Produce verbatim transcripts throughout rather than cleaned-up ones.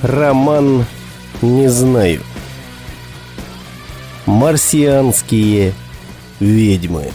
Роман «Не знаю». Марсианские ведьмы.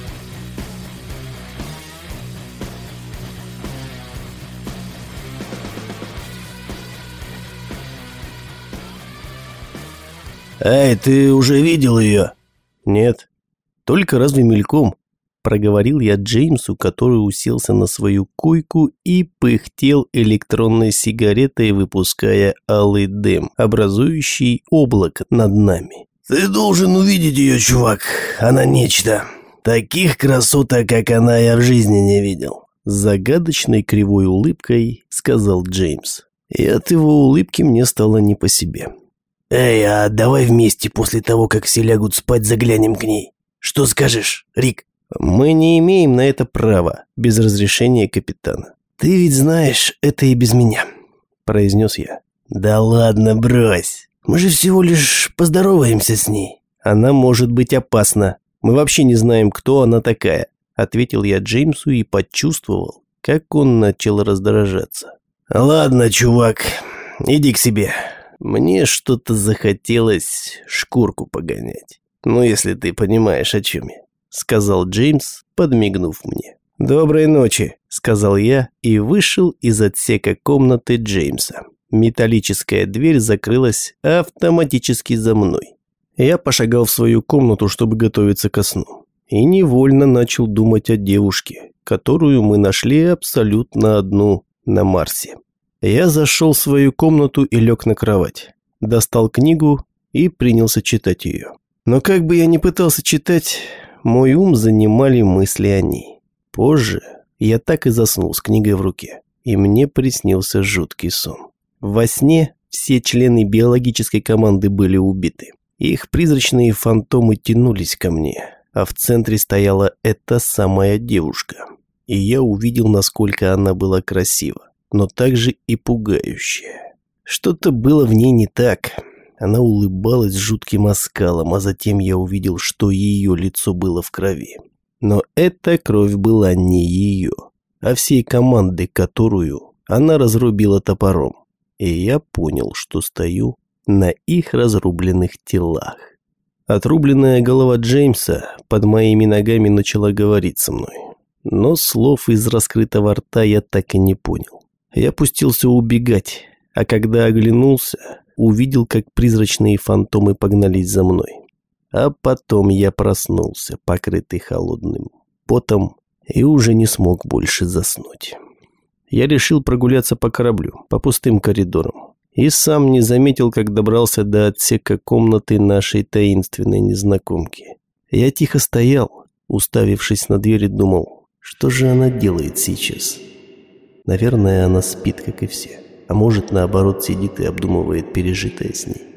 «Эй, ты уже видел ее?» «Нет, только разве мельком», – проговорил я Джеймсу, который уселся на свою койку и пыхтел электронной сигаретой, выпуская алый дым, образующий облако над нами. «Ты должен увидеть ее, чувак. Она нечто. Таких красоток, как она, я в жизни не видел», – с загадочной кривой улыбкой сказал Джеймс. И от его улыбки мне стало не по себе. «Эй, а давай вместе после того, как все лягут спать, заглянем к ней. Что скажешь, Рик?» «Мы не имеем на это права без разрешения капитана». «Ты ведь знаешь, это и без меня», – произнес я. «Да ладно, брось. Мы же всего лишь поздороваемся с ней». «Она может быть опасна. Мы вообще не знаем, кто она такая», – ответил я Джеймсу и почувствовал, как он начал раздражаться. «Ладно, чувак, иди к себе». Мне что-то захотелось шкурку погонять. Ну, если ты понимаешь, о чем я, сказал Джеймс, подмигнув мне. «Доброй ночи», – сказал я и вышел из отсека комнаты Джеймса. Металлическая дверь закрылась автоматически за мной. Я пошагал в свою комнату, чтобы готовиться ко сну. И невольно начал думать о девушке, которую мы нашли абсолютно одну на Марсе. Я зашел в свою комнату и лег на кровать. Достал книгу и принялся читать ее. Но как бы я ни пытался читать, мой ум занимали мысли о ней. Позже я так и заснул с книгой в руке, и мне приснился жуткий сон. Во сне все члены биологической команды были убиты. Их призрачные фантомы тянулись ко мне, а в центре стояла эта самая девушка. И я увидел, насколько она была красива, но также и пугающая. Что-то было в ней не так. Она улыбалась жутким оскалом, а затем я увидел, что ее лицо было в крови. Но эта кровь была не ее, а всей команды, которую она разрубила топором. И я понял, что стою на их разрубленных телах. Отрубленная голова Джеймса под моими ногами начала говорить со мной. Но слов из раскрытого рта я так и не понял. Я пустился убегать, а когда оглянулся, увидел, как призрачные фантомы погнались за мной. А потом я проснулся, покрытый холодным потом, и уже не смог больше заснуть. Я решил прогуляться по кораблю, по пустым коридорам, и сам не заметил, как добрался до отсека комнаты нашей таинственной незнакомки. Я тихо стоял, уставившись на дверь, и думал, что же она делает сейчас? Наверное, она спит, как и все. А может, наоборот, сидит и обдумывает пережитое с ней.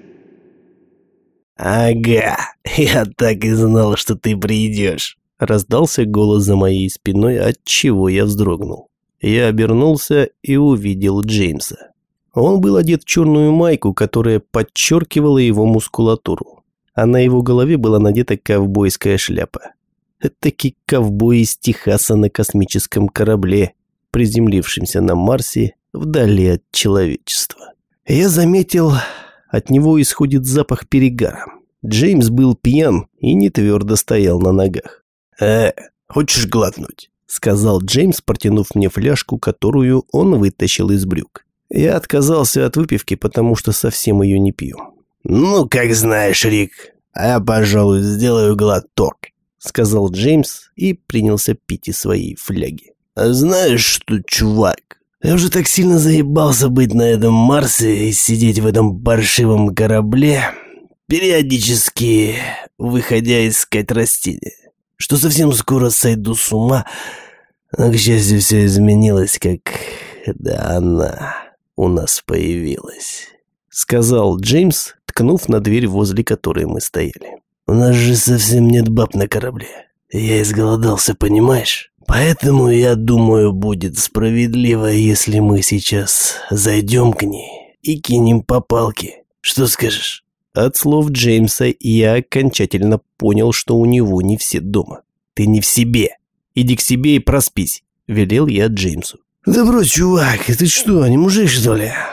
«Ага, я так и знал, что ты придешь», – раздался голос за моей спиной, отчего я вздрогнул. Я обернулся и увидел Джеймса. Он был одет в черную майку, которая подчеркивала его мускулатуру, а на его голове была надета ковбойская шляпа. Этакий ковбой из Техаса на космическом корабле, приземлившемся на Марсе вдали от человечества. Я заметил, от него исходит запах перегара. Джеймс был пьян и не твердо стоял на ногах. «Э, хочешь глотнуть?» – сказал Джеймс, протянув мне фляжку, которую он вытащил из брюк. Я отказался от выпивки, потому что совсем ее не пью. «Ну, как знаешь, Рик, а я, пожалуй, сделаю глоток», – сказал Джеймс и принялся пить из своей фляги. «А знаешь что, чувак, я уже так сильно заебался быть на этом Марсе и сидеть в этом паршивом корабле, периодически выходя искать растения, что совсем скоро сойду с ума. Но, к счастью, все изменилось, как да она у нас появилась», — сказал Джеймс, ткнув на дверь, возле которой мы стояли. «У нас же совсем нет баб на корабле. Я изголодался, понимаешь? Поэтому, я думаю, будет справедливо, если мы сейчас зайдем к ней и кинем по палке. Что скажешь?» От слов Джеймса я окончательно понял, что у него не все дома. «Ты не в себе. Иди к себе и проспись», – велел я Джеймсу. «Да брось, чувак, ты что, не мужик, что ли?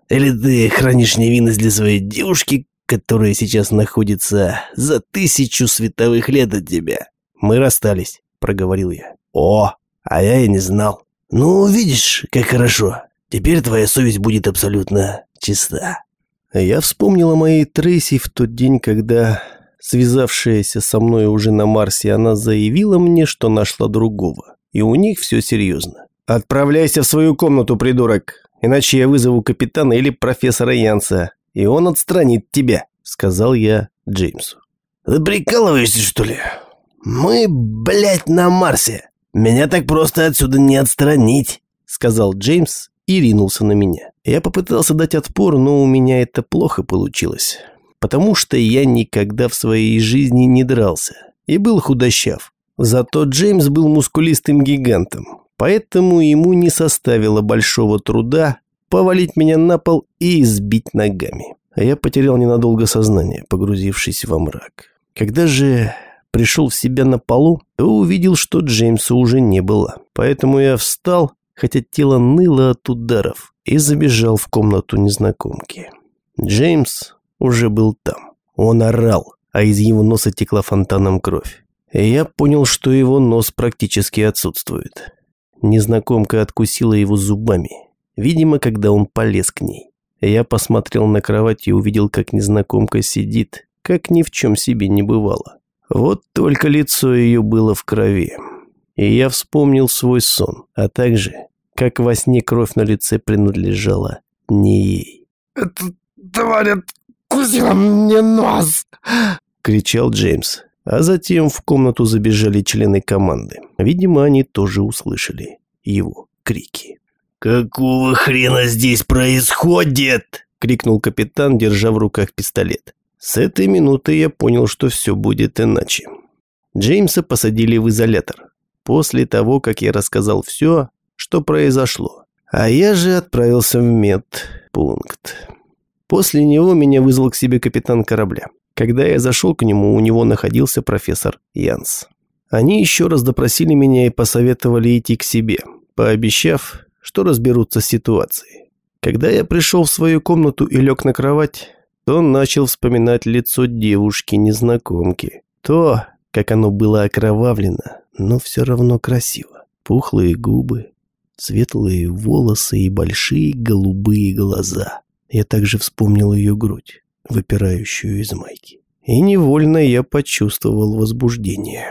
Или ты хранишь невинность для своей девушки, которая сейчас находится за тысячу световых лет от тебя?» «Мы расстались», — проговорил я. «О, а я и не знал. Ну, видишь, как хорошо. Теперь твоя совесть будет абсолютно чиста». Я вспомнил о моей Трейси в тот день, когда, связавшаяся со мной уже на Марсе, она заявила мне, что нашла другого. И у них все серьезно. «Отправляйся в свою комнату, придурок, иначе я вызову капитана или профессора Янса, и он отстранит тебя», — сказал я Джеймсу. «Ты прикалываешься, что ли? Мы, блядь, на Марсе. Меня так просто отсюда не отстранить», — сказал Джеймс и ринулся на меня. Я попытался дать отпор, но у меня это плохо получилось, потому что я никогда в своей жизни не дрался и был худощав. Зато Джеймс был мускулистым гигантом, поэтому ему не составило большого труда повалить меня на пол и избить ногами. А я потерял ненадолго сознание, погрузившись во мрак. Когда же пришел в себя на полу, то увидел, что Джеймса уже не было. Поэтому я встал, хотя тело ныло от ударов, и забежал в комнату незнакомки. Джеймс уже был там. Он орал, а из его носа текла фонтаном кровь. И я понял, что его нос практически отсутствует. Незнакомка откусила его зубами, видимо, когда он полез к ней. Я посмотрел на кровать и увидел, как незнакомка сидит, как ни в чем себе не бывало. Вот только лицо ее было в крови. И я вспомнил свой сон, а также, как во сне кровь на лице принадлежала не ей. «Эта тварь откусила мне нос!» — кричал Джеймс. А затем в комнату забежали члены команды. Видимо, они тоже услышали его крики. «Какого хрена здесь происходит?» — крикнул капитан, держа в руках пистолет. С этой минуты я понял, что все будет иначе. Джеймса посадили в изолятор после того, как я рассказал все, что произошло. А я же отправился в медпункт. После него меня вызвал к себе капитан корабля. Когда я зашел к нему, у него находился профессор Янс. Они еще раз допросили меня и посоветовали идти к себе, пообещав, что разберутся с ситуацией. Когда я пришел в свою комнату и лег на кровать, то начал вспоминать лицо девушки-незнакомки. То, как оно было окровавлено, но все равно красиво. Пухлые губы, светлые волосы и большие голубые глаза. Я также вспомнил ее грудь, выпирающую из майки. И невольно я почувствовал возбуждение.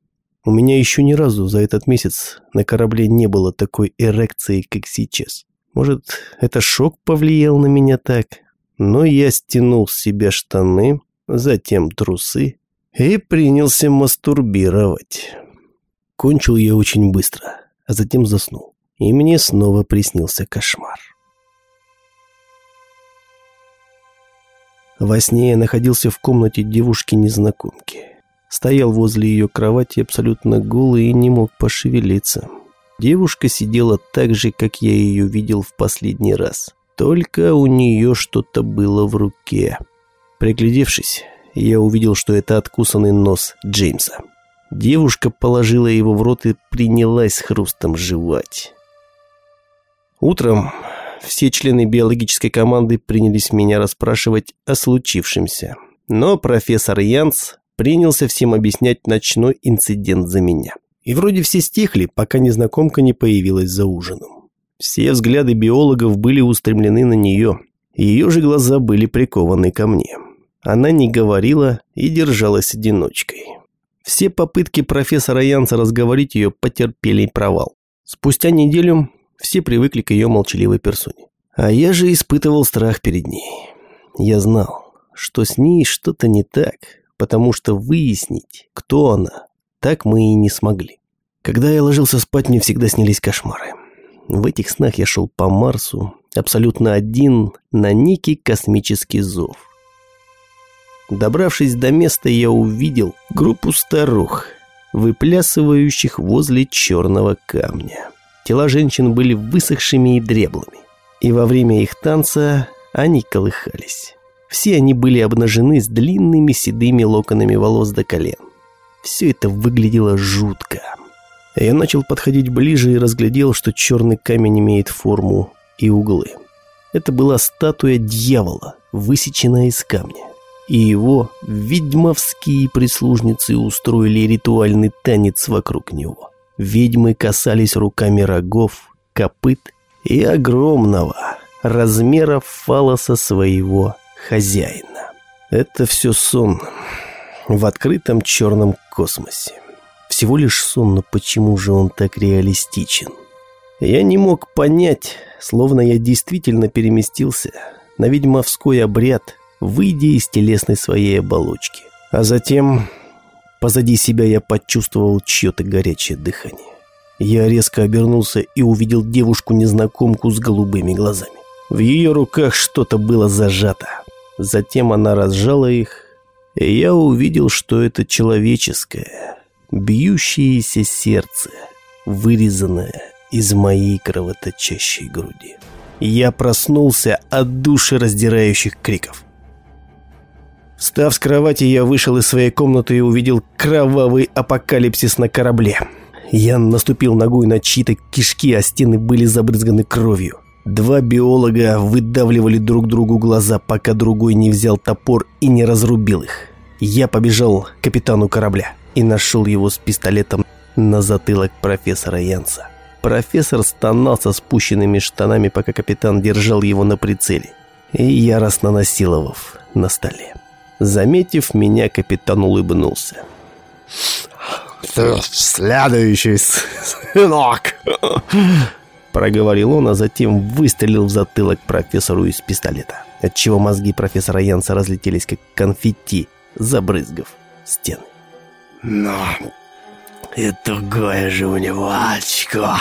У меня еще ни разу за этот месяц на корабле не было такой эрекции, как сейчас. Может, это шок повлиял на меня так? Но я стянул с себя штаны, затем трусы и принялся мастурбировать. Кончил я очень быстро, а затем заснул. И мне снова приснился кошмар. Во сне я находился в комнате девушки-незнакомки. Стоял возле ее кровати абсолютно голый и не мог пошевелиться. Девушка сидела так же, как я ее видел в последний раз. Только у нее что-то было в руке. Приглядевшись, я увидел, что это откусанный нос Джеймса. Девушка положила его в рот и принялась с хрустом жевать. Утром все члены биологической команды принялись меня расспрашивать о случившемся. Но профессор Янс принялся всем объяснять ночной инцидент за меня. И вроде все стихли, пока незнакомка не появилась за ужином. Все взгляды биологов были устремлены на нее. Ее же глаза были прикованы ко мне. Она не говорила и держалась одиночкой. Все попытки профессора Янса разговорить ее потерпели провал. Спустя неделю все привыкли к ее молчаливой персоне. А я же испытывал страх перед ней. Я знал, что с ней что-то не так, потому что выяснить, кто она, так мы и не смогли. Когда я ложился спать, мне всегда снились кошмары. В этих снах я шел по Марсу, абсолютно один, на некий космический зов. Добравшись до места, я увидел группу старух, выплясывающих возле черного камня. Тела женщин были высохшими и дряблыми, и во время их танца они колыхались. Все они были обнажены с длинными седыми локонами волос до колен. Все это выглядело жутко. Я начал подходить ближе и разглядел, что черный камень имеет форму и углы. Это была статуя дьявола, высеченная из камня. И его ведьмовские прислужницы устроили ритуальный танец вокруг него. Ведьмы касались руками рогов, копыт и огромного размера фаллоса своего хозяина. Это все сон в открытом черном космосе. Всего лишь сон, но почему же он так реалистичен? Я не мог понять, словно я действительно переместился на ведьмовской обряд, выйдя из телесной своей оболочки. А затем позади себя я почувствовал чье-то горячее дыхание. Я резко обернулся и увидел девушку-незнакомку с голубыми глазами. В ее руках что-то было зажато. Затем она разжала их, и я увидел, что это человеческое, бьющееся сердце, вырезанное из моей кровоточащей груди. Я проснулся от душераздирающих криков. Встав с кровати, я вышел из своей комнаты и увидел кровавый апокалипсис на корабле. Я наступил ногой на чьи-то кишки, а стены были забрызганы кровью. Два биолога выдавливали друг другу глаза, пока другой не взял топор и не разрубил их. Я побежал к капитану корабля и нашел его с пистолетом на затылок профессора Янса. Профессор стонал со спущенными штанами, пока капитан держал его на прицеле и яростно насиловав на столе. Заметив меня, капитан улыбнулся. «Ты следующий, сынок!» Проговорил он, а затем выстрелил в затылок профессору из пистолета, отчего мозги профессора Янса разлетелись как конфетти, забрызгав стены. «Но и тугое же у него очко!»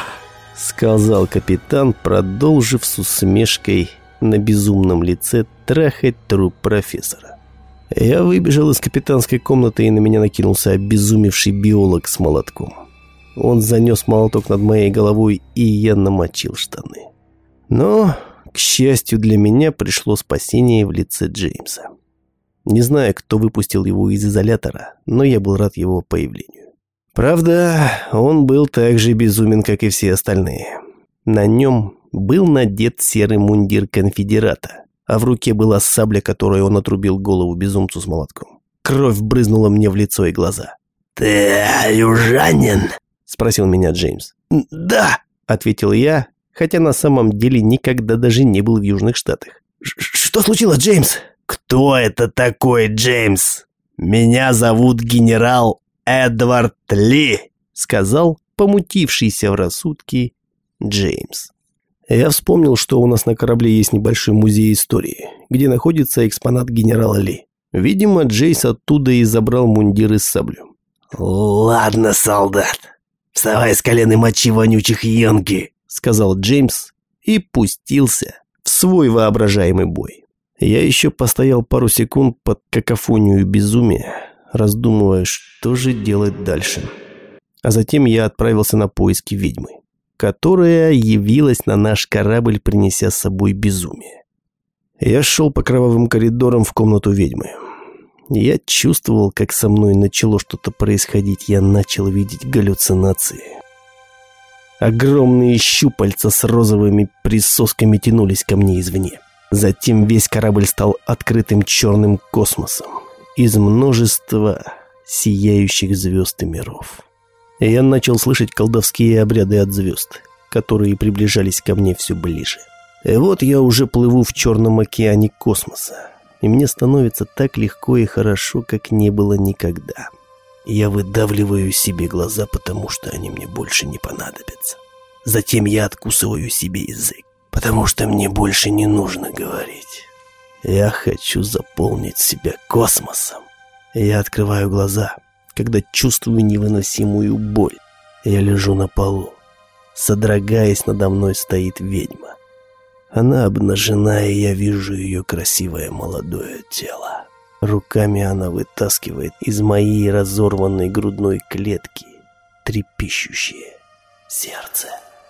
Сказал капитан, продолжив с усмешкой на безумном лице трахать труп профессора. Я выбежал из капитанской комнаты, и на меня накинулся обезумевший биолог с молотком. Он занес молоток над моей головой, и я намочил штаны. Но, к счастью для меня, пришло спасение в лице Джеймса. Не знаю, кто выпустил его из изолятора, но я был рад его появлению. Правда, он был так же безумен, как и все остальные. На нем был надет серый мундир конфедерата, а в руке была сабля, которой он отрубил голову безумцу с молотком. Кровь брызнула мне в лицо и глаза. «Ты южанин?» — спросил меня Джеймс. «Да», — ответил я, хотя на самом деле никогда даже не был в Южных Штатах. «Что случилось, Джеймс?» «Кто это такой, Джеймс? Меня зовут генерал Эдвард Ли», — сказал помутившийся в рассудке Джеймс. Я вспомнил, что у нас на корабле есть небольшой музей истории, где находится экспонат генерала Ли. Видимо, Джеймс оттуда и забрал мундир и саблю. «Ладно, солдат, вставай с колен и мочи вонючих янки», — сказал Джеймс и пустился в свой воображаемый бой. Я еще постоял пару секунд под какофонию безумия, раздумывая, что же делать дальше. А затем я отправился на поиски ведьмы, которая явилась на наш корабль, принеся с собой безумие. Я шел по кровавым коридорам в комнату ведьмы. Я чувствовал, как со мной начало что-то происходить. Я начал видеть галлюцинации. Огромные щупальца с розовыми присосками тянулись ко мне извне. Затем весь корабль стал открытым черным космосом из множества сияющих звезд и миров. Я начал слышать колдовские обряды от звезд, которые приближались ко мне все ближе. И вот я уже плыву в черном океане космоса, и мне становится так легко и хорошо, как не было никогда. Я выдавливаю себе глаза, потому что они мне больше не понадобятся. Затем я откусываю себе язык, потому что мне больше не нужно говорить. Я хочу заполнить себя космосом. Я открываю глаза, когда чувствую невыносимую боль. Я лежу на полу. Содрогаясь, надо мной стоит ведьма. Она обнажена, и я вижу ее красивое молодое тело. Руками она вытаскивает из моей разорванной грудной клетки трепещущее сердце.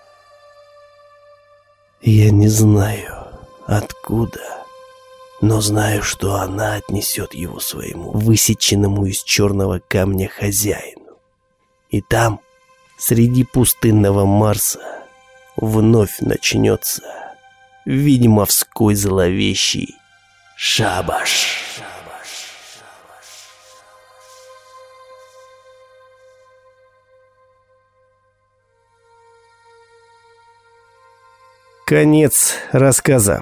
Я не знаю, откуда, но знаю, что она отнесет его своему высеченному из черного камня хозяину. И там, среди пустынного Марса, вновь начнется ведьмовской зловещий шабаш. Конец рассказа.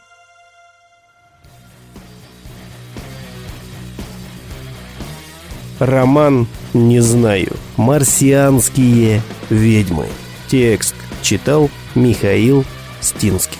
Роман «Не знаю. Марсианские ведьмы». Текст читал Михаил Стинский.